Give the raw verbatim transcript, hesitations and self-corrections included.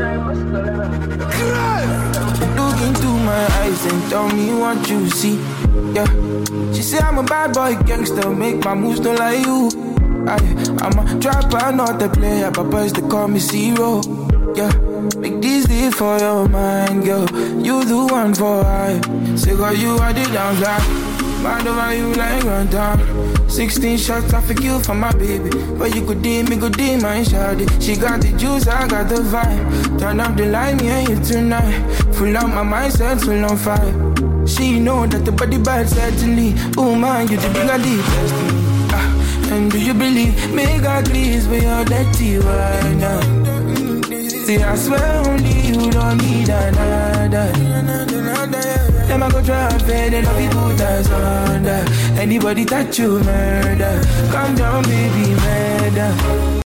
Look into my eyes and tell me what you see. Yeah, she say I'm a bad boy gangster, make my moves don't like you. I, I'm a trapper, not a player, but boys they call me zero. Yeah, make this day for your mind, girl. You the one for I. Say girl, you are the down black. Mad over you like run down. Sixteen shots, I forgive you for my baby. But you could deem me, good deem my shawty. She got the juice, I got the vibe. Turn up the light, me and you tonight. Full on my mindset, full on fire. She know that the body bad, certainly. Oh man, you the bigger deep destiny. Ah, and do you believe me, God please, but you're dirty right now. See, I swear only you don't need another. Them I go try and fade and love you put us under. Anybody touch you, murder. Calm down, baby, murder.